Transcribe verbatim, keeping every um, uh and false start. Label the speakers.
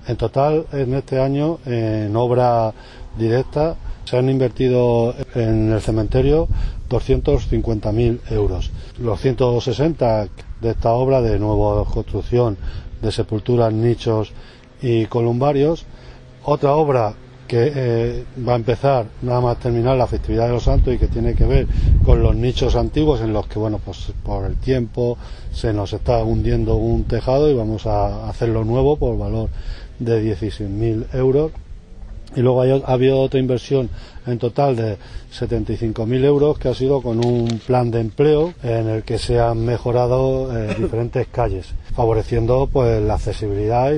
Speaker 1: En total, en este año, en obra directa, se han invertido en el cementerio doscientos cincuenta mil euros. Los ciento sesenta de esta obra de nueva construcción de sepulturas, nichos y columbarios. Otra obra que eh, va a empezar nada más terminar la festividad de los santos y que tiene que ver con los nichos antiguos en los que, bueno, pues por el tiempo se nos está hundiendo un tejado y vamos a hacerlo nuevo por valor de dieciséis mil euros. Y luego hay, ha habido otra inversión en total de setenta y cinco mil euros que ha sido con un plan de empleo en el que se han mejorado eh, diferentes calles, favoreciendo pues la accesibilidad y